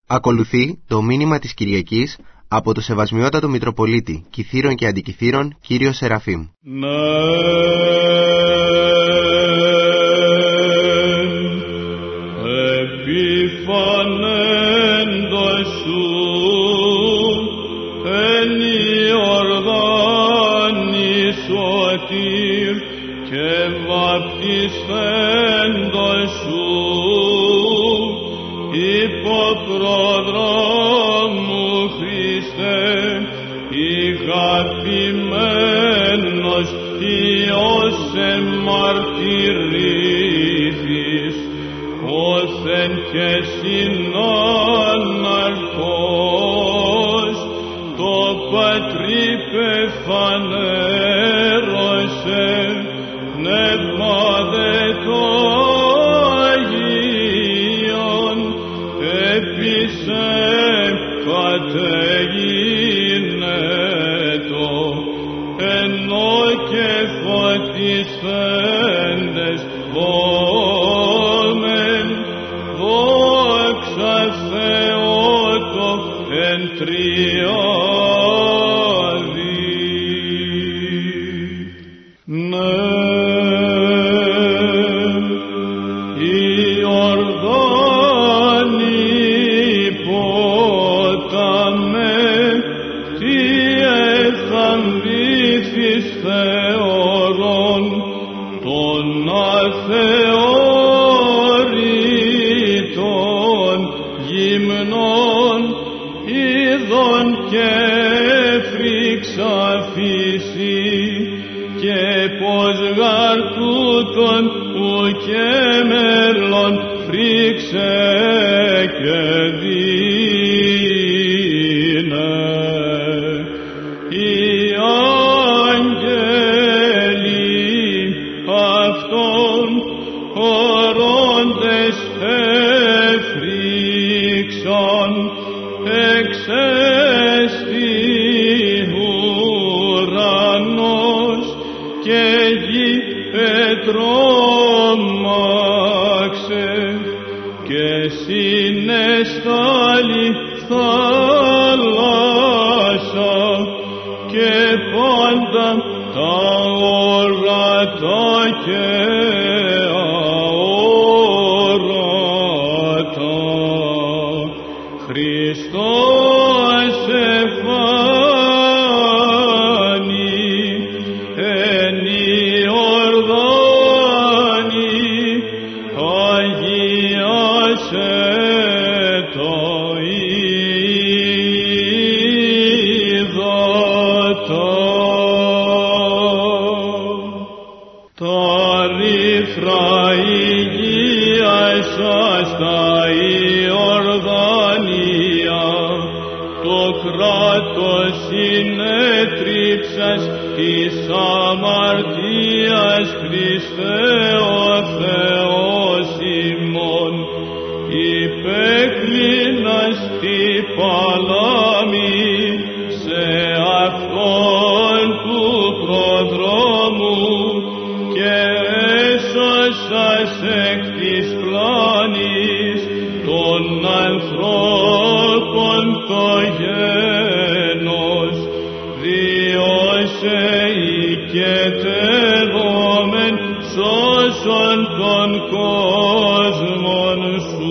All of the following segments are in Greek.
Ακολουθεί το μήνυμα της Κυριακής από το Σεβασμιότατο Μητροπολίτη Κιθήρων και Αντικιθήρων, κύριο Σεραφείμ. Επιφανέντος σου εν Ιορδάνη σωτήρ και βαπτισθέντος σου υποπροδρόμου Χριστέ, ηγαπημένος Υιός εμαρτυρήθης, όθεν και συνάναρχος το Πατρί πεφανέρωσε, πνεύμα δε το Αγίον επίσε κατεγίνετο, ενώ και φωτισθέντες δόμεν, δόξα Θεότο εν τριάδι. Ναι, η Ιορδάνη ποταμέ, τι εθαμβήθης θεωρών των αθεώρητων γυμνών, είδων και φρίξα φύση, και πως γαρ τούτον ουκε μέλλον φρίξε και δίνε. Οι άγγελοι αυτών ορώντες εφρίξαν, εξέστη ουρανός και γη ετρόμαξε, και συνεστάλη θάλασσα, και πάντα τα όρατα και αόρατα. Χριστός εφάνη εν Ιορδάνη, αγίασε το ύδατα. Τα ρήθρα υγείασας τα Ιορδάνια, το κράτος συνέτριψας της αμαρτίας, Χριστέ ο Θεός ημών, υπέκλεινας τη παλάμη σε αυτόν του προδρόμου, και έσωσας εκ της πλάνης των ανθρώπων το γένος, διώσε οικετεύομεν σώσον των κόσμων σου.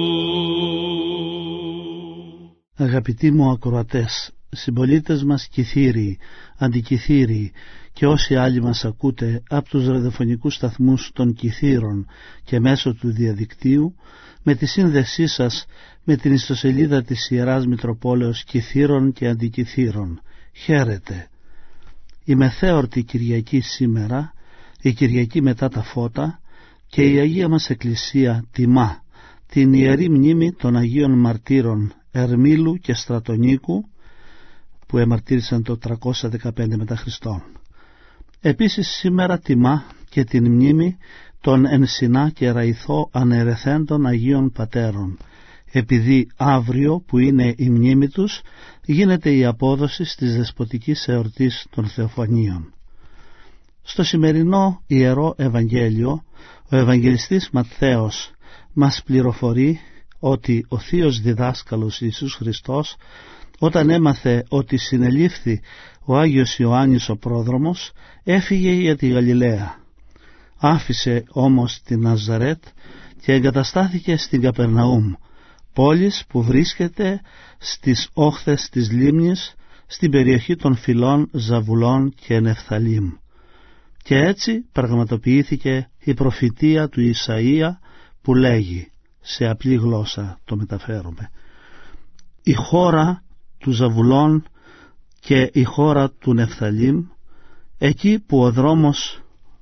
Αγαπητοί μου ακροατές, συμπολίτες μας Κιθήριοι, Αντικιθήριοι και όσοι άλλοι μας ακούτε από τους ραδιοφωνικούς σταθμούς των Κιθήρων και μέσω του διαδικτύου, με τη σύνδεσή σας με την ιστοσελίδα της Ιεράς Μητροπόλεως Κιθήρων και Αντικιθήρων, χαίρετε. Η μεθέορτη Κυριακή σήμερα, η Κυριακή μετά τα φώτα, και η Αγία μας Εκκλησία τιμά την Ιερή Μνήμη των Αγίων Μαρτύρων Ερμήλου και Στρατονίκου, που εμαρτύρησαν το 315 μετά Χριστόν. Επίσης σήμερα τιμά και την μνήμη των ενσυνά και ραϊθώ ανερεθέντων Αγίων Πατέρων, επειδή αύριο που είναι η μνήμη τους γίνεται η απόδοση της δεσποτικής εορτής των Θεοφανίων. Στο σημερινό Ιερό Ευαγγέλιο ο Ευαγγελιστής Ματθαίος μας πληροφορεί ότι ο Θείος Διδάσκαλος Ιησούς Χριστός, όταν έμαθε ότι συνελήφθη ο Άγιος Ιωάννης ο πρόδρομος, έφυγε για τη Γαλιλαία. Άφησε όμως την Ναζαρέτ και εγκαταστάθηκε στην Καπερναούμ, πόλης που βρίσκεται στις όχθες της λίμνης, στην περιοχή των φυλών Ζαβουλών και Νεφθαλήμ. Και έτσι πραγματοποιήθηκε η προφητεία του Ισαΐα που λέγει, σε απλή γλώσσα το μεταφέρουμε, η χώρα του Ζαβουλών και η χώρα του Νεφθαλήμ, εκεί που ο δρόμος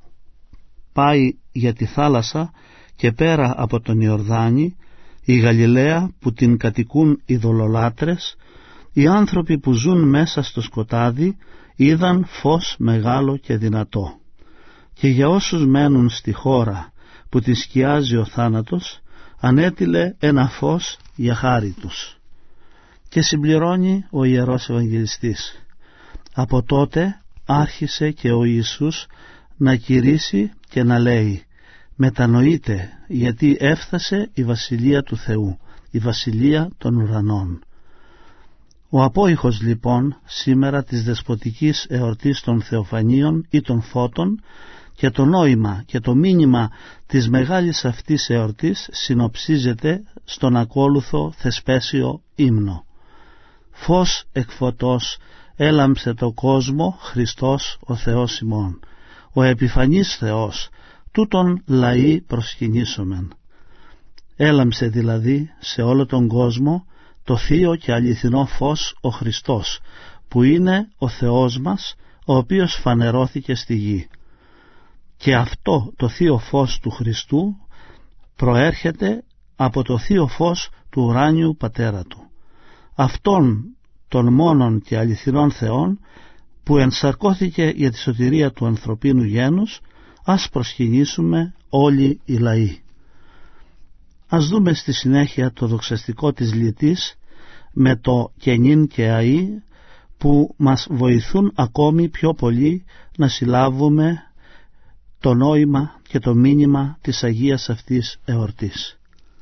πάει για τη θάλασσα και πέρα από τον Ιορδάνη, η Γαλιλαία που την κατοικούν ειδωλολάτρες, οι άνθρωποι που ζουν μέσα στο σκοτάδι είδαν φως μεγάλο και δυνατό. Και για όσους μένουν στη χώρα που τη σκιάζει ο θάνατος, ανέτειλε ένα φως για χάρη τους. Και συμπληρώνει ο Ιερός Ευαγγελιστής, από τότε άρχισε και ο Ιησούς να κηρύσει και να λέει, μετανοείτε, γιατί έφτασε η Βασιλεία του Θεού, η Βασιλεία των ουρανών. Ο απόϊχος λοιπόν σήμερα της δεσποτικής εορτής των Θεοφανίων ή των Φώτων, και το νόημα και το μήνυμα της μεγάλης αυτής εορτής συνοψίζεται στον ακόλουθο θεσπέσιο ύμνο. Φως εκ φωτός έλαμψε το κόσμο Χριστός ο Θεός ημών, ο επιφανής Θεός, τούτον λαοί προσκυνήσομεν. Έλαμψε δηλαδή σε όλο τον κόσμο το θείο και αληθινό φως ο Χριστός, που είναι ο Θεός μας, ο οποίος φανερώθηκε στη γη. Και αυτό το θείο φως του Χριστού προέρχεται από το θείο φως του ουράνιου Πατέρα του, αυτόν των μόνον και αληθινών Θεών που ενσαρκώθηκε για τη σωτηρία του ανθρωπίνου γένους. Ας προσκυνήσουμε όλοι οι λαοί. Ας δούμε στη συνέχεια το δοξαστικό της λυτής με το «και νυν και αΐ» που μας βοηθούν ακόμη πιο πολύ να συλλάβουμε το νόημα και το μήνυμα της Αγίας αυτής εορτής.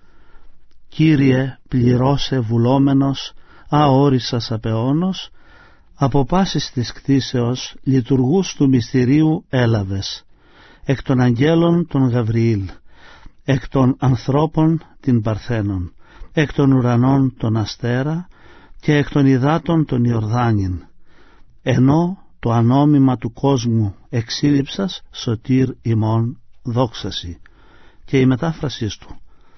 Κύριε, πληρώσε βουλόμενος, αόρισσας απεώνος, από πάσης της κτήσεως λειτουργούς του μυστηρίου έλαβες, εκ των αγγέλων τον Γαβριήλ, εκ των ανθρώπων την Παρθένον, εκ των ουρανών τον Αστέρα και εκ των υδάτων τον Ιορδάνην, ενώ το ανόμημα του κόσμου εξήλυψας σωτήρ ημών δόξαση. Και η μετάφραση του: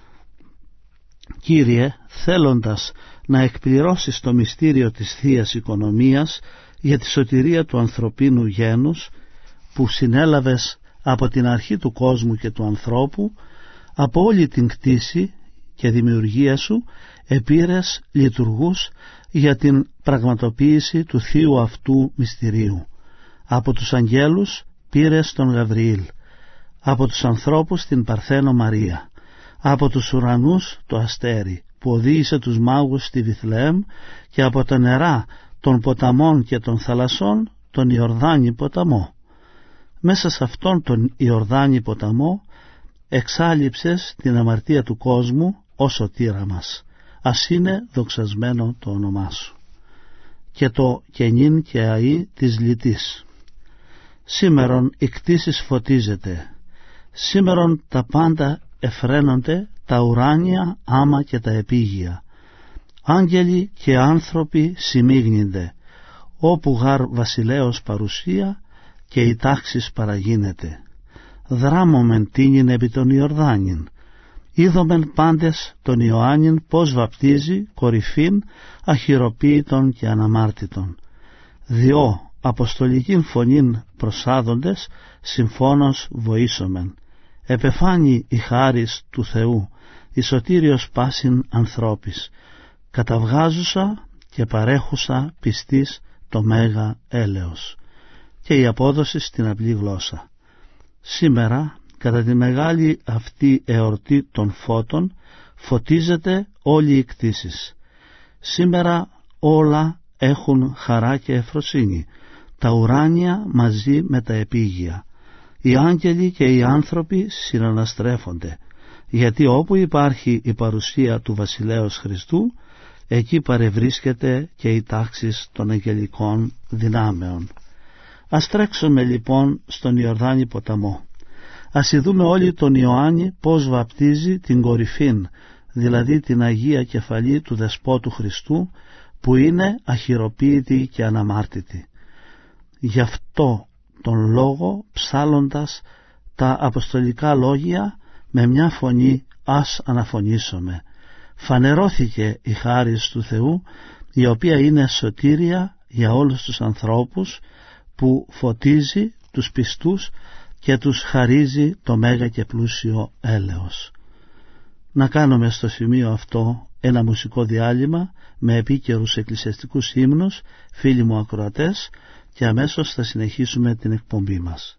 Κύριε, θέλοντας να εκπληρώσεις το μυστήριο της Θείας Οικονομίας για τη σωτηρία του ανθρωπίνου γένους, που συνέλαβες από την αρχή του κόσμου και του ανθρώπου, από όλη την κτήση και δημιουργία σου επήρες λειτουργούς για την πραγματοποίηση του θείου αυτού μυστηρίου. Από τους αγγέλους πήρες τον Γαβριήλ, από τους ανθρώπους την Παρθένο Μαρία, από τους ουρανούς το αστέρι που οδήγησε τους μάγους στη Βιθλεέμ, και από τα νερά των ποταμών και των θαλασσών τον Ιορδάνη ποταμό. Μέσα σε αυτόν τον Ιορδάνη ποταμό εξάλειψες την αμαρτία του κόσμου ως σωτήρα μας. Ας είναι δοξασμένο το όνομά σου. Και το «και νυν και αΐ» της λυτής. Σήμερον η κτήσης φωτίζεται, σήμερον τα πάντα εφραίνονται, τα ουράνια άμα και τα επίγεια. Άγγελοι και άνθρωποι συμμίγνυνται, όπου γαρ βασιλέως παρουσία και η τάξης παραγίνεται. Δράμομεν τίνην επί τον Ιορδάνην, είδομεν πάντες τον Ιωάννην πως βαπτίζει κορυφήν αχυροποίητον και αναμάρτητον. Διό αποστολικήν φωνήν προσάδοντες συμφώνως βοήσομεν. Επεφάνει η χάρις του Θεού, η σωτήριος πάσιν ανθρώπης, καταβγάζουσα και παρέχουσα πιστής το μέγα έλεος. Και η απόδοση στην απλή γλώσσα. Σήμερα, κατά τη μεγάλη αυτή εορτή των φώτων, φωτίζεται όλη η κτήσης. Σήμερα όλα έχουν χαρά και ευφροσύνη, τα ουράνια μαζί με τα επίγεια. Οι άγγελοι και οι άνθρωποι συναναστρέφονται, γιατί όπου υπάρχει η παρουσία του Βασιλέως Χριστού, εκεί παρευρίσκεται και η τάξη των αγγελικών δυνάμεων. Ας τρέξουμε λοιπόν στον Ιορδάνη ποταμό. Ας ειδούμε όλοι τον Ιωάννη πως βαπτίζει την κορυφήν, δηλαδή την Αγία Κεφαλή του Δεσπότου Χριστού, που είναι αχυροποίητη και αναμάρτητη. Γι' αυτό τον λόγο, ψάλλοντας τα αποστολικά λόγια, με μια φωνή ας αναφωνήσουμε. Φανερώθηκε η χάρις του Θεού, η οποία είναι σωτήρια για όλους τους ανθρώπους, που φωτίζει τους πιστούς και τους χαρίζει το μέγα και πλούσιο έλεος. Να κάνουμε στο σημείο αυτό ένα μουσικό διάλειμμα με επίκαιρους εκκλησιαστικούς ύμνους, φίλοι μου ακροατές, και αμέσως θα συνεχίσουμε την εκπομπή μας.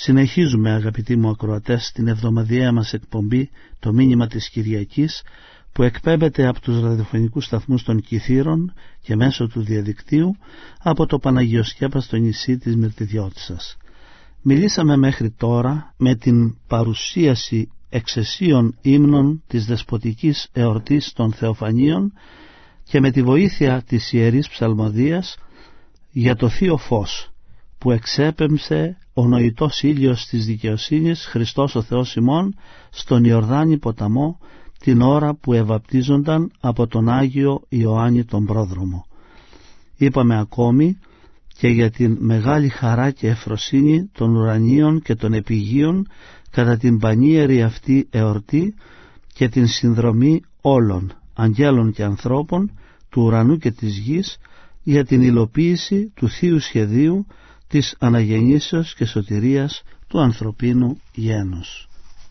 Συνεχίζουμε, αγαπητοί μου ακροατές, την εβδομαδιαία μας εκπομπή, το μήνυμα της Κυριακής, που εκπέμπεται από τους ραδιοφωνικούς σταθμούς των Κιθήρων και μέσω του διαδικτύου από το Παναγιοσκέπαστο νησί της Μυρτιδιώτισσας. Μιλήσαμε μέχρι τώρα με την παρουσίαση εξαισίων ύμνων της δεσποτικής εορτής των Θεοφανίων και με τη βοήθεια της Ιερής Ψαλμοδίας για το Θείο Φως που εξέπεμψε ο νοητός ήλιος της δικαιοσύνης, Χριστός ο Θεός ημών, στον Ιορδάνη ποταμό την ώρα που ευαπτίζονταν από τον Άγιο Ιωάννη τον Πρόδρομο. Είπαμε ακόμη και για την μεγάλη χαρά και ευφροσύνη των ουρανίων και των επιγείων κατά την πανίερη αυτή εορτή και την συνδρομή όλων, αγγέλων και ανθρώπων, του ουρανού και της γης, για την υλοποίηση του θείου σχεδίου της αναγεννήσεως και σωτηρίας του ανθρωπίνου γένους.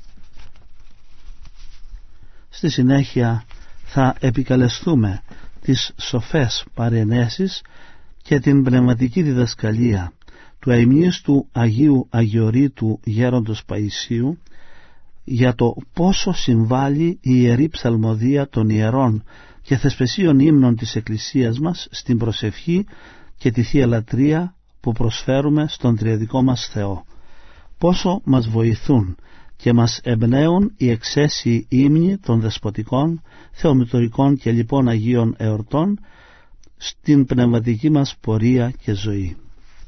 Στη συνέχεια θα επικαλεστούμε τις σοφές παρενέσεις και την πνευματική διδασκαλία του αημνίστου Αγίου Αγιορείτου Γέροντος Παϊσίου για το πόσο συμβάλλει η Ιερή Ψαλμοδία των Ιερών και θεσπεσίων ύμνων της Εκκλησίας μας στην προσευχή και τη Θεία Λατρεία που προσφέρουμε στον τριαδικό μας Θεό. Πόσο μας βοηθούν και μας εμπνέουν οι εξαίσιοι ύμνοι των δεσποτικών, θεομητορικών και λοιπών Αγίων εορτών στην πνευματική μας πορεία και ζωή.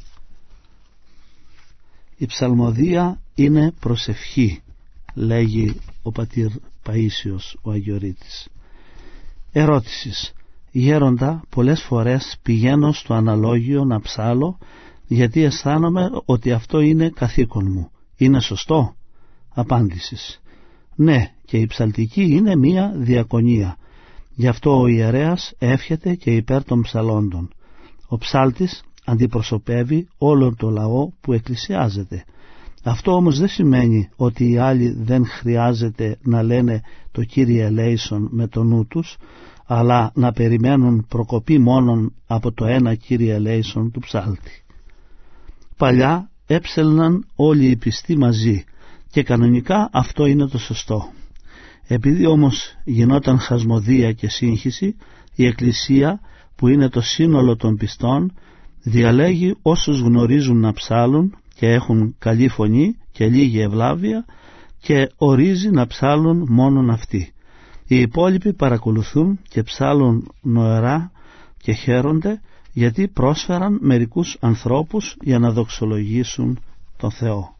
Η ψαλμοδία είναι προσευχή, λέγει ο πατήρ Παΐσιος ο Αγιορείτης. Ερώτησης. Γέροντα, πολλές φορές πηγαίνω στο αναλόγιο να ψάλω γιατί αισθάνομαι ότι αυτό είναι καθήκον μου. Είναι σωστό? Απάντησης. Ναι, και η ψαλτική είναι μία διακονία. Γι' αυτό ο ιερέας εύχεται και υπέρ των ψαλόντων. Ο ψάλτης αντιπροσωπεύει όλο το λαό που εκκλησιάζεται. Αυτό όμως δεν σημαίνει ότι οι άλλοι δεν χρειάζεται να λένε το Κύριε ελέησον με το νου τους, αλλά να περιμένουν προκοπή μόνον από το ένα Κύριε ελέησον του ψάλτη. Παλιά έψελναν όλοι οι πιστοί μαζί και κανονικά αυτό είναι το σωστό. Επειδή όμως γινόταν χασμοδία και σύγχυση, η Εκκλησία που είναι το σύνολο των πιστών διαλέγει όσους γνωρίζουν να ψάλουν και έχουν καλή φωνή και λίγη ευλάβεια και ορίζει να ψάλουν μόνον αυτοί. Οι υπόλοιποι παρακολουθούν και ψάλουν νοερά και χαίρονται γιατί πρόσφεραν μερικούς ανθρώπους για να δοξολογήσουν τον Θεό.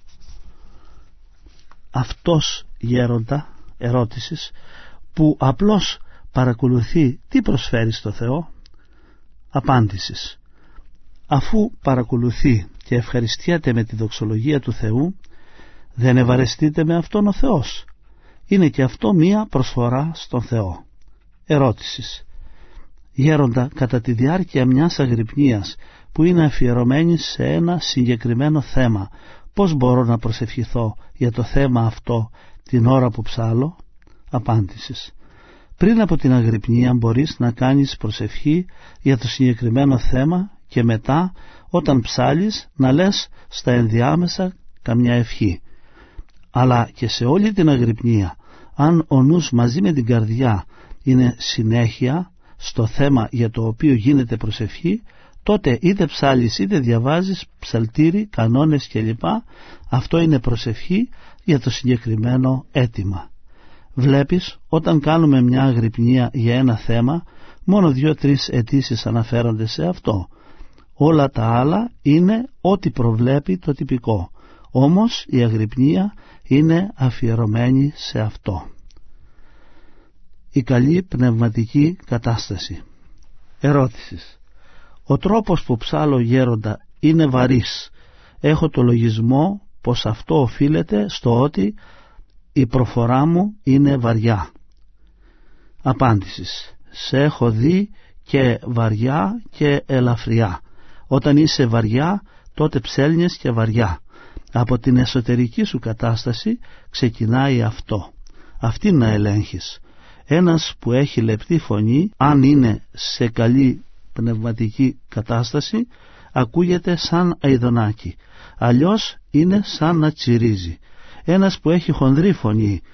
Αυτός γέροντα ερώτησης που απλώς παρακολουθεί τι προσφέρει στο Θεό? Απάντησης. Αφού παρακολουθεί και ευχαριστιέται με τη δοξολογία του Θεού, δεν ευαρεστείται με αυτόν ο Θεός? Είναι και αυτό μία προσφορά στον Θεό. Ερώτησης. Γέροντα, κατά τη διάρκεια μιας αγρυπνίας που είναι αφιερωμένη σε ένα συγκεκριμένο θέμα, πώς μπορώ να προσευχηθώ για το θέμα αυτό την ώρα που ψάλω? Απάντησης. Πριν από την αγρυπνία μπορείς να κάνεις προσευχή για το συγκεκριμένο θέμα και μετά όταν ψάλεις να λες στα ενδιάμεσα καμιά ευχή. Αλλά και σε όλη την αγρυπνία, αν ο νους μαζί με την καρδιά είναι συνέχεια στο θέμα για το οποίο γίνεται προσευχή, τότε είτε ψάλεις είτε διαβάζεις ψαλτήρι, κανόνες κλπ. Αυτό είναι προσευχή για το συγκεκριμένο αίτημα. Βλέπεις, όταν κάνουμε μια αγρυπνία για ένα θέμα, μόνο 2-3 αιτήσεις αναφέρονται σε αυτό. Όλα τα άλλα είναι ό,τι προβλέπει το τυπικό. Όμως η αγρυπνία είναι αφιερωμένη σε αυτό. Η καλή πνευματική κατάσταση. Ερώτησης. Ο τρόπος που ψάλω γέροντα είναι βαρύς. Έχω το λογισμό πως αυτό οφείλεται στο ότι η προφορά μου είναι βαριά. Απάντησης. Σε έχω δει και βαριά και ελαφριά. Όταν είσαι βαριά τότε ψέλνεις και βαριά. Από την εσωτερική σου κατάσταση ξεκινάει αυτό. Αυτή να ελέγχεις. Ένας που έχει λεπτή φωνή, αν είναι σε καλή πνευματική κατάσταση, ακούγεται σαν αηδονάκι. Αλλιώς είναι σαν να τσιρίζει. Ένας που έχει χονδρή φωνή,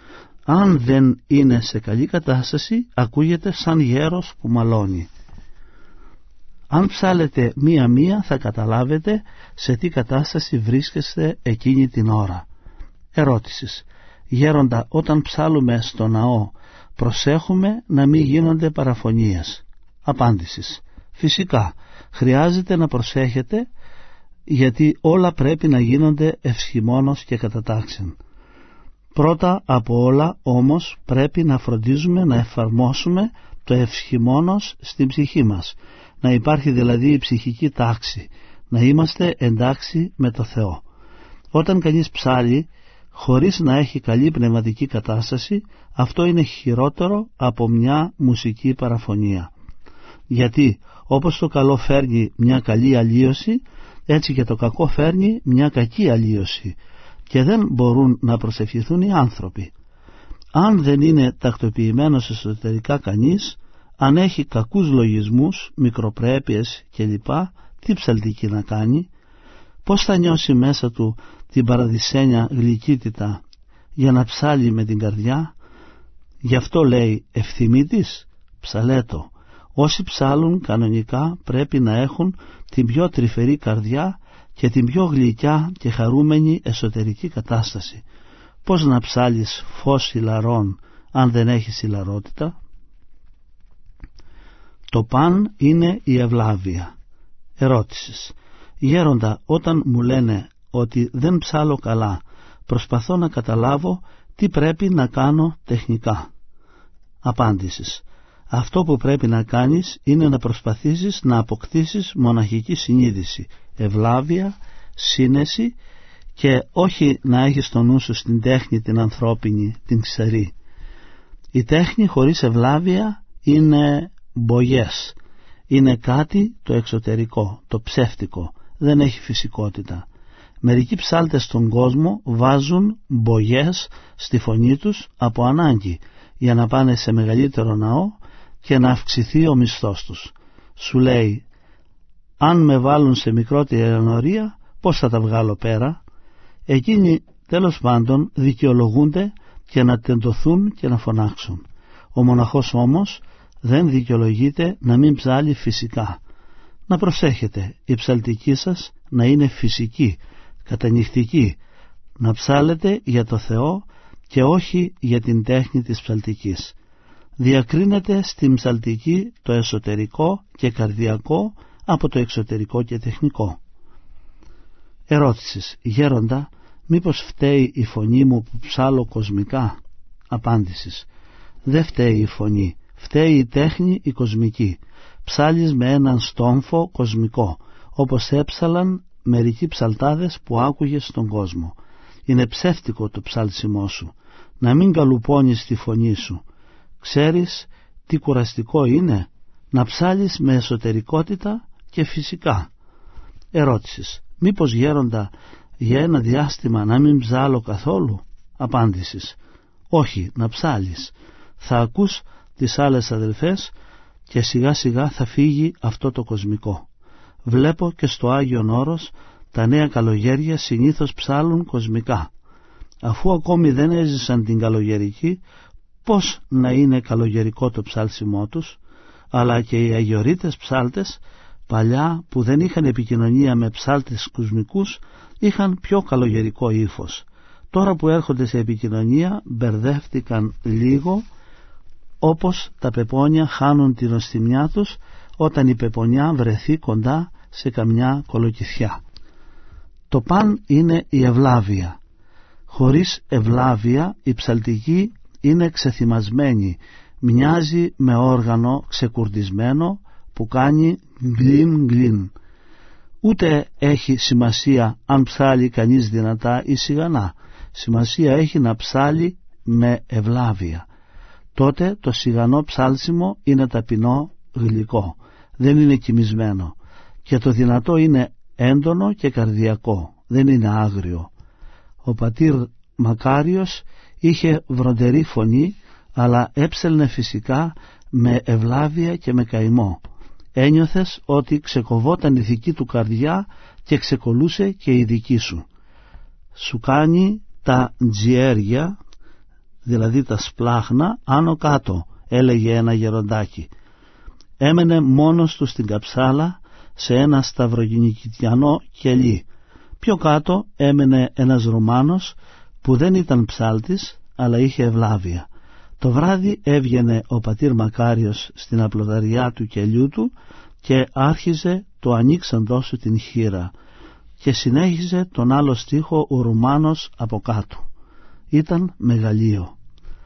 Αν δεν είναι σε καλή κατάσταση, ακούγεται σαν γέρος που μαλώνει. Αν ψάλετε μία-μία θα καταλάβετε σε τι κατάσταση βρίσκεστε εκείνη την ώρα. Ερώτησης. Γέροντα, όταν ψάλουμε στο ναό, προσέχουμε να μην γίνονται παραφωνίες? Απάντησης. Φυσικά, χρειάζεται να προσέχετε, γιατί όλα πρέπει να γίνονται ευσχημόνως και κατά τάξιν. Πρώτα από όλα όμως πρέπει να φροντίζουμε να εφαρμόσουμε το ευσχημόνως στην ψυχή μας, να υπάρχει δηλαδή η ψυχική τάξη, να είμαστε εντάξει με το Θεό. Όταν κανείς ψάλει χωρίς να έχει καλή πνευματική κατάσταση, αυτό είναι χειρότερο από μια μουσική παραφωνία. Γιατί όπως το καλό φέρνει μια καλή αλλίωση, έτσι και το κακό φέρνει μια κακή αλλίωση, και δεν μπορούν να προσευχηθούν οι άνθρωποι. Αν δεν είναι τακτοποιημένος εσωτερικά κανείς, αν έχει κακούς λογισμούς, μικροπρέπειες κλπ, τι ψαλτική να κάνει? Πώς θα νιώσει μέσα του την παραδεισένια γλυκύτητα για να ψάλει με την καρδιά? Γι' αυτό λέει ευθυμίτης, ψαλέτο. Όσοι ψάλουν κανονικά πρέπει να έχουν την πιο τρυφερή καρδιά και την πιο γλυκιά και χαρούμενη εσωτερική κατάσταση. Πώς να ψάλεις φως ηλαρών αν δεν έχεις ηλαρότητα? Το παν είναι η ευλάβεια. Ερώτησης. Γέροντα, όταν μου λένε ότι δεν ψάλω καλά, προσπαθώ να καταλάβω τι πρέπει να κάνω τεχνικά. Απάντησης. Αυτό που πρέπει να κάνεις είναι να προσπαθήσεις να αποκτήσεις μοναχική συνείδηση, ευλάβεια, σύνεση, και όχι να έχεις το νου σου στην τέχνη την ανθρώπινη, την ξερή. Η τέχνη χωρίς ευλάβεια είναι μπογιές, είναι κάτι το εξωτερικό, το ψεύτικο, δεν έχει φυσικότητα. Μερικοί ψάλτες στον κόσμο βάζουν μπογιές στη φωνή τους από ανάγκη, για να πάνε σε μεγαλύτερο ναό και να αυξηθεί ο μισθός τους. Σου λέει, αν με βάλουν σε μικρότερη ενορία, πώς θα τα βγάλω πέρα? Εκείνοι τέλος πάντων δικαιολογούνται και να τεντωθούν και να φωνάξουν. Ο μοναχός όμως δεν δικαιολογείται να μην ψάλει φυσικά. Να προσέχετε η ψαλτική σας να είναι φυσική, κατανυχτική, να ψάλετε για το Θεό και όχι για την τέχνη της ψαλτικής. Διακρίνεται στην ψαλτική το εσωτερικό και καρδιακό από το εξωτερικό και τεχνικό. Ερώτησης. Γέροντα, μήπως φταίει η φωνή μου που ψάλω κοσμικά? Απάντησης. Δεν φταίει η φωνή, φταίει η τέχνη η κοσμική. Ψάλεις με έναν στόμφο κοσμικό, όπως έψαλαν μερικοί ψαλτάδες που άκουγες στον κόσμο. Είναι ψεύτικο το ψάλσιμό σου. Να μην καλουπώνεις τη φωνή σου. Ξέρεις τι κουραστικό είναι? Να ψάλεις με εσωτερικότητα και φυσικά. Ερώτησης. Μήπως γέροντα για ένα διάστημα να μην ψάλω καθόλου? Απάντησης. Όχι, να ψάλεις. Θα ακούς τις άλλες αδελφές και σιγά σιγά θα φύγει αυτό το κοσμικό. Βλέπω και στο Άγιον Όρος τα νέα καλογέρια συνήθως ψάλουν κοσμικά. Αφού ακόμη δεν έζησαν την καλογερική, πώς να είναι καλογερικό το ψάλσιμό τους? Αλλά και οι αγιορείτες ψάλτες παλιά που δεν είχαν επικοινωνία με ψάλτες κοσμικούς είχαν πιο καλογερικό ύφος. Τώρα που έρχονται σε επικοινωνία μπερδεύτηκαν λίγο, όπως τα πεπόνια χάνουν την νοστιμιά τους όταν η πεπονιά βρεθεί κοντά σε καμιά κολοκυθιά. Το παν είναι η ευλάβεια. Χωρίς ευλάβεια η ψαλτική είναι ξεθυμασμένη, μοιάζει με όργανο ξεκουρδισμένο που κάνει γκλιν γκλιν. Ούτε έχει σημασία αν ψάλει κανείς δυνατά ή σιγανά. Σημασία έχει να ψάλει με ευλάβεια. Τότε το σιγανό ψάλσιμο είναι ταπεινό, γλυκό, δεν είναι κοιμισμένο, και το δυνατό είναι έντονο και καρδιακό, δεν είναι άγριο. Ο πατήρ Μακάριος είχε βροντερή φωνή, αλλά έψελνε φυσικά με ευλάβεια και με καημό. Ένιωθες ότι ξεκοβόταν η δική του καρδιά και ξεκολούσε και η δική σου. Σου κάνει τα τζιέρια, δηλαδή τα σπλάχνα άνω κάτω, έλεγε ένα γεροντάκι. Έμενε μόνος του στην καψάλα σε ένα σταυρογενικητιανό κελί. Πιο κάτω έμενε ένας Ρουμάνος που δεν ήταν ψάλτης αλλά είχε ευλάβεια. Το βράδυ έβγαινε ο πατήρ Μακάριος στην απλοδαριά του κελιού του και άρχιζε το ανοίξαντό σου την χείρα και συνέχιζε τον άλλο στίχο ο Ρουμάνος από κάτω. Ήταν μεγαλείο.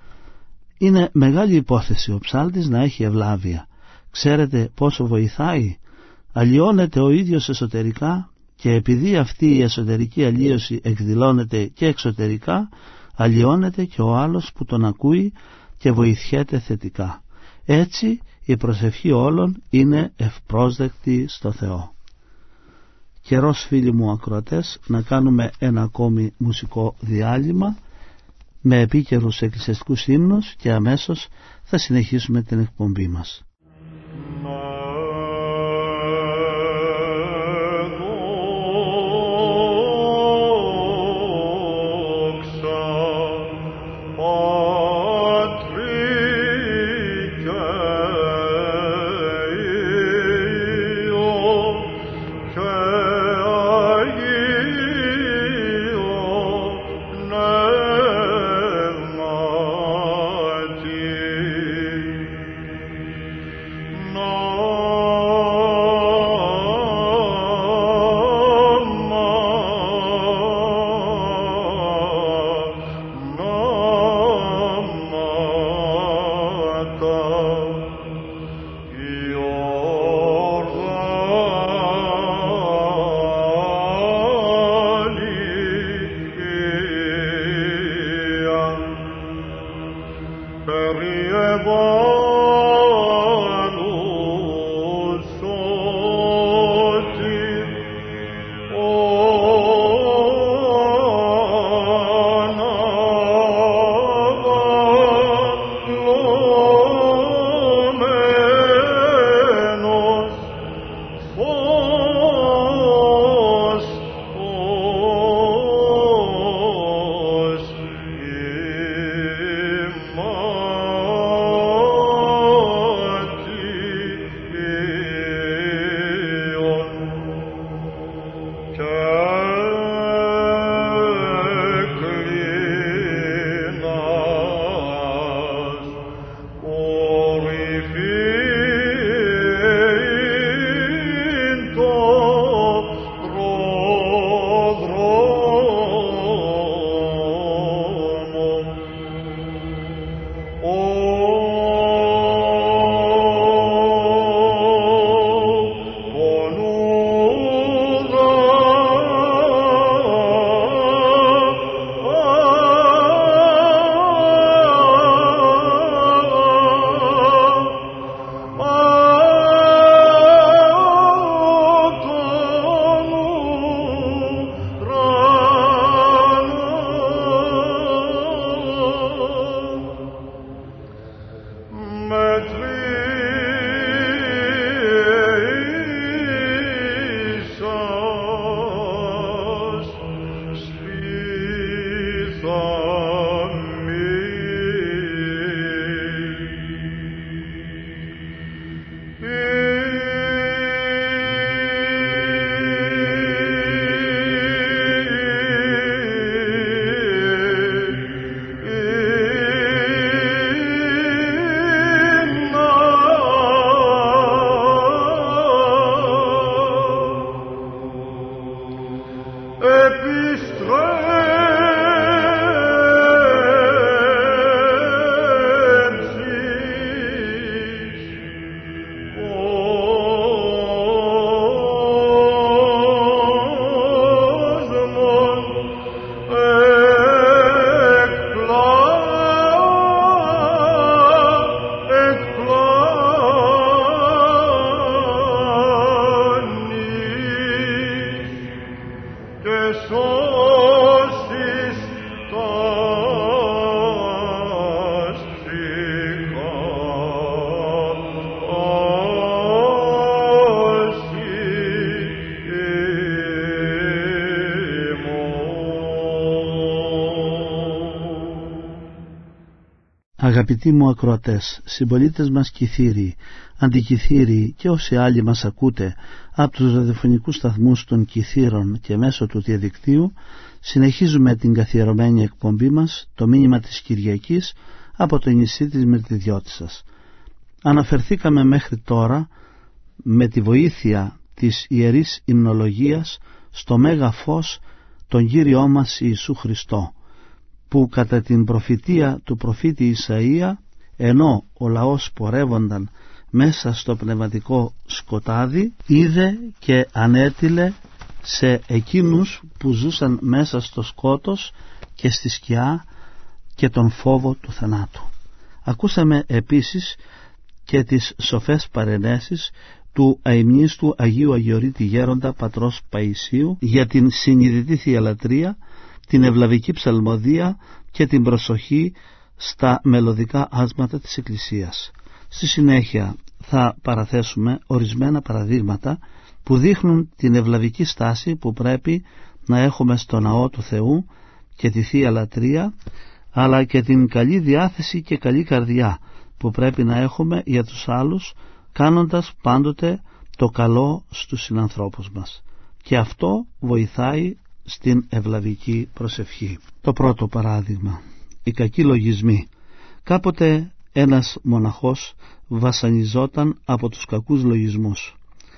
Είναι μεγάλη υπόθεση ο ψάλτης να έχει ευλάβεια. Ξέρετε πόσο βοηθάει? Αλλοιώνεται ο ίδιος εσωτερικά και επειδή αυτή η εσωτερική αλλοίωση εκδηλώνεται και εξωτερικά, αλλοιώνεται και ο άλλος που τον ακούει και βοηθιέται θετικά. Έτσι η προσευχή όλων είναι ευπρόσδεκτη στο Θεό. Καιρός, φίλοι μου ακροατές, να κάνουμε ένα ακόμη μουσικό διάλειμμα με επίκαιρους εκκλησιαστικούς ύμνους και αμέσως θα συνεχίσουμε την εκπομπή μας. Oh Αγαπητοί μου ακροατές, συμπολίτες μας Κιθύριοι, Αντικιθύριοι και όσοι άλλοι μας ακούτε από τους ραδιοφωνικούς σταθμούς των Κιθύρων και μέσω του διαδικτύου, συνεχίζουμε την καθιερωμένη εκπομπή μας, το μήνυμα της Κυριακής, από το νησί της Μυρτιδιώτισσας. Αναφερθήκαμε μέχρι τώρα με τη βοήθεια της Ιερής Υμνολογίας στο Μέγα Φως τον Κύριό μας Ιησού Χριστό, που κατά την προφητεία του προφήτη Ισαΐα, ενώ ο λαός πορεύονταν μέσα στο πνευματικό σκοτάδι, είδε και ανέτειλε σε εκείνους που ζούσαν μέσα στο σκότος και στη σκιά και τον φόβο του θανάτου. Ακούσαμε επίσης και τις σοφές παρενέσεις του αημνίστου Αγίου Αγιορείτη Γέροντα πατρός Παϊσίου για την συνειδητή θειαλατρία, την ευλαβική ψαλμοδία και την προσοχή στα μελωδικά άσματα της Εκκλησίας. Στη συνέχεια θα παραθέσουμε ορισμένα παραδείγματα που δείχνουν την ευλαβική στάση που πρέπει να έχουμε στο ναό του Θεού και τη Θεία Λατρεία, αλλά και την καλή διάθεση και καλή καρδιά που πρέπει να έχουμε για τους άλλους, κάνοντας πάντοτε το καλό στους συνανθρώπους μας. Και αυτό βοηθάει στην ευλαβική προσευχή. Το πρώτο παράδειγμα, οι κακοί λογισμοί. Κάποτε ένας μοναχός βασανιζόταν από τους κακούς λογισμούς.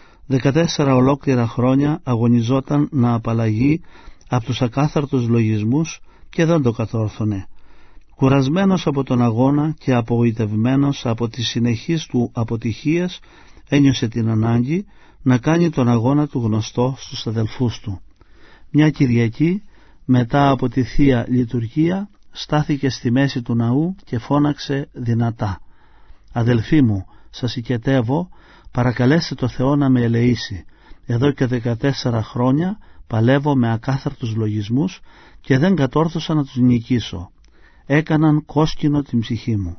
14 ολόκληρα χρόνια αγωνιζόταν να απαλλαγεί από τους ακάθαρτους λογισμούς και δεν το κατόρθωνε. Κουρασμένος από τον αγώνα και απογοητευμένος από τις συνεχείς του αποτυχίες, ένιωσε την ανάγκη να κάνει τον αγώνα του γνωστό στους αδελφούς του. Μια Κυριακή, μετά από τη Θεία Λειτουργία, στάθηκε στη μέση του ναού και φώναξε δυνατά: «Αδελφοί μου, σας οικετεύω, παρακαλέστε το Θεό να με ελεήσει. Εδώ και 14 χρόνια παλεύω με ακάθαρτους λογισμούς και δεν κατόρθωσα να τους νικήσω. Έκαναν κόσκινο την ψυχή μου».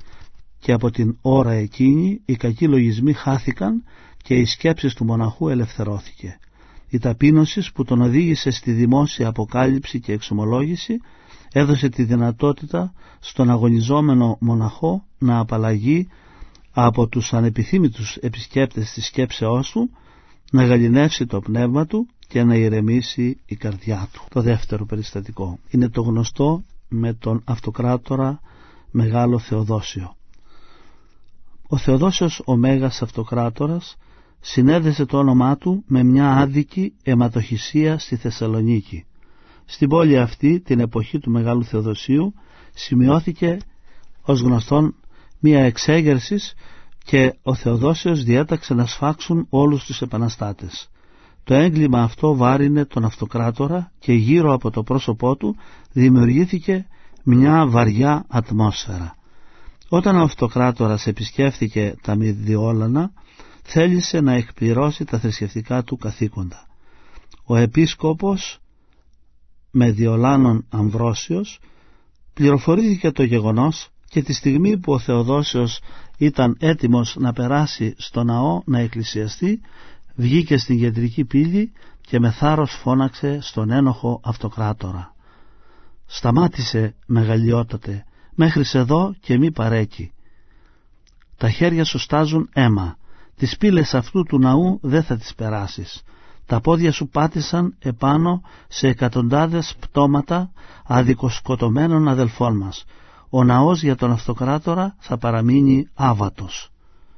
Και από την ώρα εκείνη οι κακοί λογισμοί χάθηκαν και οι σκέψεις του μοναχού ελευθερώθηκε. Η ταπείνωση που τον οδήγησε στη δημόσια αποκάλυψη και εξομολόγηση έδωσε τη δυνατότητα στον αγωνιζόμενο μοναχό να απαλλαγεί από τους ανεπιθύμητους επισκέπτες της σκέψεώς του, να γαληνεύσει το πνεύμα του και να ηρεμήσει η καρδιά του. Το δεύτερο περιστατικό είναι το γνωστό με τον αυτοκράτορα Μεγάλο Θεοδόσιο. Ο Θεοδόσιος ο Μέγας Αυτοκράτορας συνέδεσε το όνομά του με μια άδικη αιματοχυσία στη Θεσσαλονίκη. Στην πόλη αυτή την εποχή του Μεγάλου Θεοδοσίου σημειώθηκε ως γνωστόν μια εξέγερση και ο Θεοδόσιος διέταξε να σφάξουν όλους τους επαναστάτες. Το έγκλημα αυτό βάρινε τον αυτοκράτορα και γύρω από το πρόσωπό του δημιουργήθηκε μια βαριά ατμόσφαιρα. Όταν ο αυτοκράτορας επισκέφθηκε τα Μηδιόλανα, θέλησε να εκπληρώσει τα θρησκευτικά του καθήκοντα. Ο επίσκοπος Μεδιολάνων Αμβρόσιος πληροφορήθηκε το γεγονός και τη στιγμή που ο Θεοδόσιος ήταν έτοιμος να περάσει στο ναό να εκκλησιαστεί, βγήκε στην κεντρική πύλη και με θάρρος φώναξε στον ένοχο αυτοκράτορα: «Σταμάτησε, μεγαλειότατε, μέχρι εδώ και μη παρέκει. Τα χέρια σου στάζουν αίμα, τις πύλες αυτού του ναού δεν θα τις περάσεις. Τα πόδια σου πάτησαν επάνω σε εκατοντάδες πτώματα αδικοσκοτωμένων αδελφών μας. Ο ναός για τον αυτοκράτορα θα παραμείνει άβατος».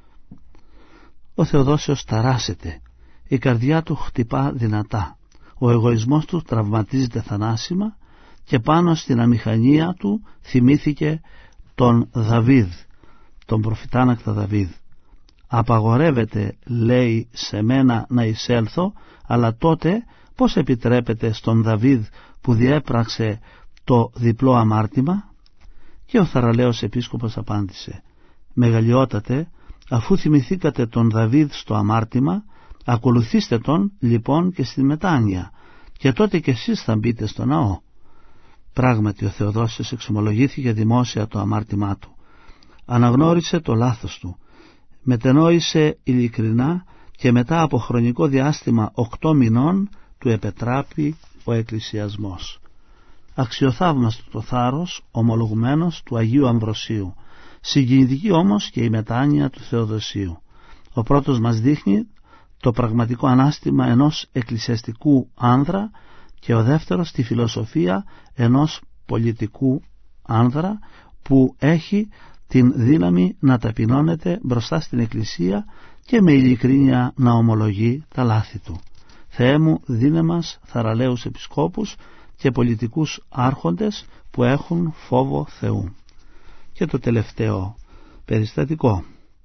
Ο Θεοδόσιος ταράσσεται, η καρδιά του χτυπά δυνατά, ο εγωισμός του τραυματίζεται θανάσιμα και πάνω στην αμηχανία του θυμήθηκε τον Δαβίδ, τον προφητάνακτα Δαβίδ. «Απαγορεύεται», λέει, «σε μένα να εισέλθω, αλλά τότε πώς επιτρέπεται στον Δαβίδ που διέπραξε το διπλό αμάρτημα?» Και ο θαραλέος επίσκοπος απάντησε: «Μεγαλειότατε, αφού θυμηθήκατε τον Δαβίδ στο αμάρτημα, ακολουθήστε τον λοιπόν και στη μετάνοια, και τότε και εσείς θα μπείτε στο ναό». Πράγματι ο Θεοδόσιος εξομολογήθηκε δημόσια το αμάρτημά του. Αναγνώρισε το λάθος του, μετενόησε ειλικρινά και μετά από χρονικό διάστημα 8 μηνών του επετράπη ο εκκλησιασμός. Αξιοθαύμαστο το θάρρος ομολογουμένος του Αγίου Αμβροσίου, συγκινητική όμως και η μετάνοια του Θεοδοσίου. Ο πρώτος μας δείχνει το πραγματικό ανάστημα ενός εκκλησιαστικού άνδρα και ο δεύτερος τη φιλοσοφία ενός πολιτικού άνδρα που έχει την δύναμη να ταπεινώνεται μπροστά στην Εκκλησία και με ειλικρίνεια να ομολογεί τα λάθη του. Θεέ μου, δίνε μας θαραλέους επισκόπους και πολιτικούς άρχοντες που έχουν φόβο Θεού. Και το τελευταίο περιστατικό.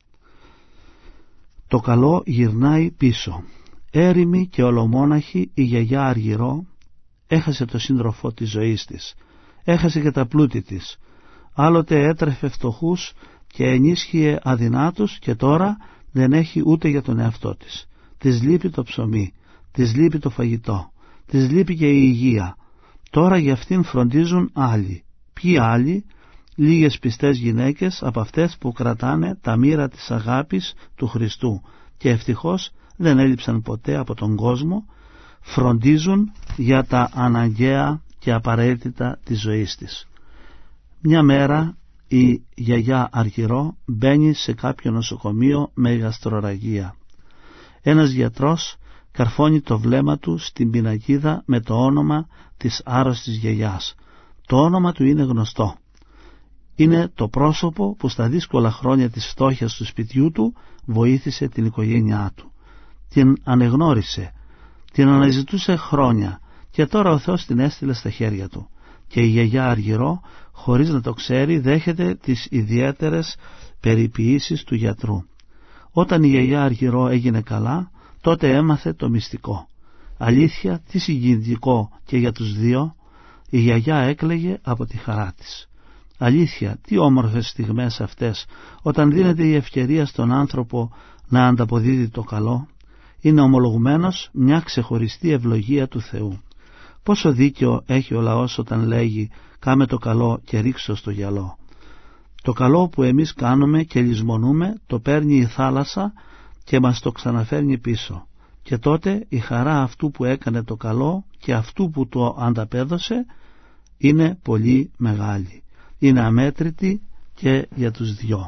Το καλό γυρνάει πίσω. Έρημη και ολομόναχη η γιαγιά Αργυρό έχασε το σύντροφο της ζωής της, έχασε και τα πλούτη της. Άλλοτε έτρεφε φτωχούς και ενίσχυε αδυνάτους και τώρα δεν έχει ούτε για τον εαυτό της. Της λείπει το ψωμί, της λείπει το φαγητό, της λείπει και η υγεία. Τώρα για αυτήν φροντίζουν άλλοι. Ποιοι άλλοι? Λίγες πιστές γυναίκες από αυτές που κρατάνε τα μοίρα της αγάπης του Χριστού και ευτυχώς δεν έλειψαν ποτέ από τον κόσμο, φροντίζουν για τα αναγκαία και απαραίτητα της ζωής της. Μια μέρα η γιαγιά Αργυρό μπαίνει σε κάποιο νοσοκομείο με γαστροραγία. Ένας γιατρός καρφώνει το βλέμμα του στην πινακίδα με το όνομα της άρρωστης γιαγιάς. Το όνομα του είναι γνωστό. Είναι το πρόσωπο που στα δύσκολα χρόνια της φτώχειας του σπιτιού του βοήθησε την οικογένειά του. Την ανεγνώρισε, την αναζητούσε χρόνια και τώρα ο Θεός την έστειλε στα χέρια του. Και η γιαγιά Αργυρό, χωρίς να το ξέρει, δέχεται τις ιδιαίτερες περιποιήσεις του γιατρού. Όταν η γιαγιά Αργυρό έγινε καλά, τότε έμαθε το μυστικό. Αλήθεια, τι συγκινητικό και για τους δύο, η γιαγιά έκλαιγε από τη χαρά της. Αλήθεια, τι όμορφες στιγμές αυτές, όταν δίνεται η ευκαιρία στον άνθρωπο να ανταποδίδει το καλό. Είναι ομολογουμένως μια ξεχωριστή ευλογία του Θεού. Πόσο δίκαιο έχει ο λαός όταν λέγει «Κάμε το καλό και ρίξω στο γυαλό». Το καλό που εμείς κάνουμε και λησμονούμε το παίρνει η θάλασσα και μας το ξαναφέρνει πίσω. Και τότε η χαρά αυτού που έκανε το καλό και αυτού που το ανταπέδωσε είναι πολύ μεγάλη. Είναι αμέτρητη και για τους δυο.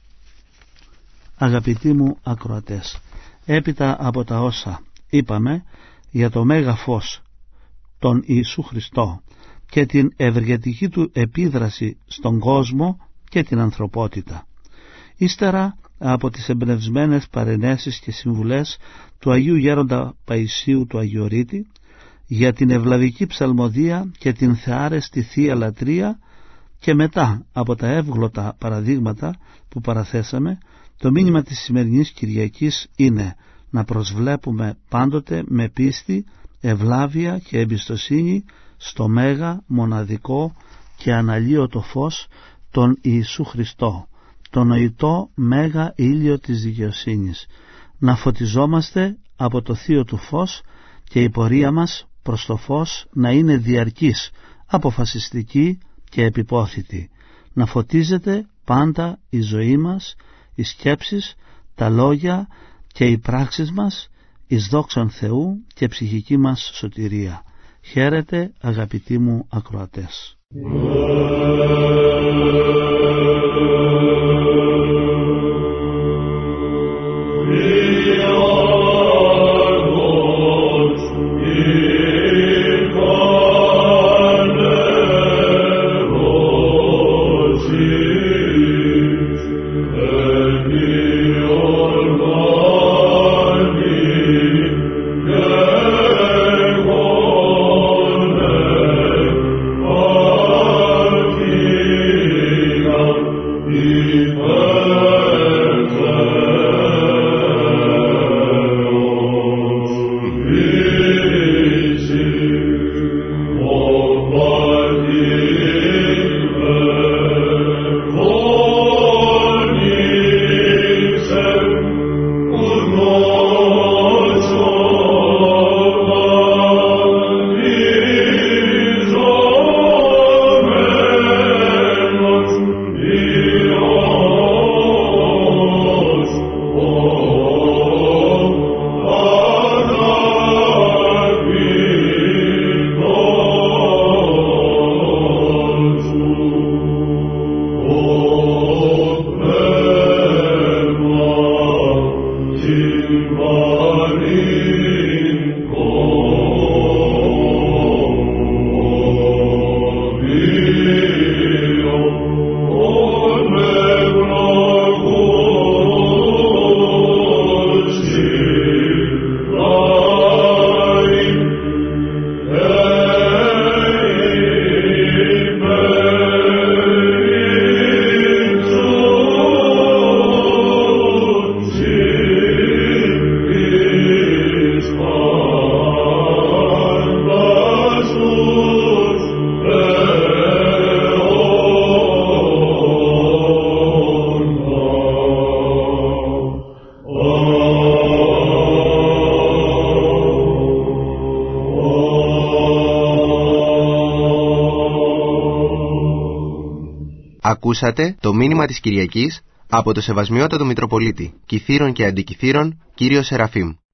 Αγαπητοί μου ακροατές, έπειτα από τα όσα είπαμε για το μέγα φως τον Ιησού Χριστό και την ευεργετική του επίδραση στον κόσμο και την ανθρωπότητα, ύστερα από τις εμπνευσμένες παρενέσεις και συμβουλές του Αγίου Γέροντα Παϊσίου του Αγιορείτη για την ευλαβική ψαλμοδία και την θεάρεστη Θεία Λατρεία, και μετά από τα εύγλωτα παραδείγματα που παραθέσαμε, το μήνυμα της σημερινής Κυριακής είναι να προσβλέπουμε πάντοτε με πίστη, ευλάβεια και εμπιστοσύνη στο μέγα, μοναδικό και αναλύωτο φως τον Ιησού Χριστό, τον νοητό μέγα ήλιο της δικαιοσύνης, να φωτιζόμαστε από το θείο του φως και η πορεία μας προς το φως να είναι διαρκής, αποφασιστική και επιπόθητη, να φωτίζεται πάντα η ζωή μας, οι σκέψεις, τα λόγια και οι πράξεις μας εις δόξαν Θεού και ψυχική μας σωτηρία. Χαίρετε αγαπητοί μου ακροατές. Ακούσατε το μήνυμα της Κυριακής από το Σεβασμιότατο Μητροπολίτη Κιθήρων και Αντικιθήρων, κύριο Σεραφείμ.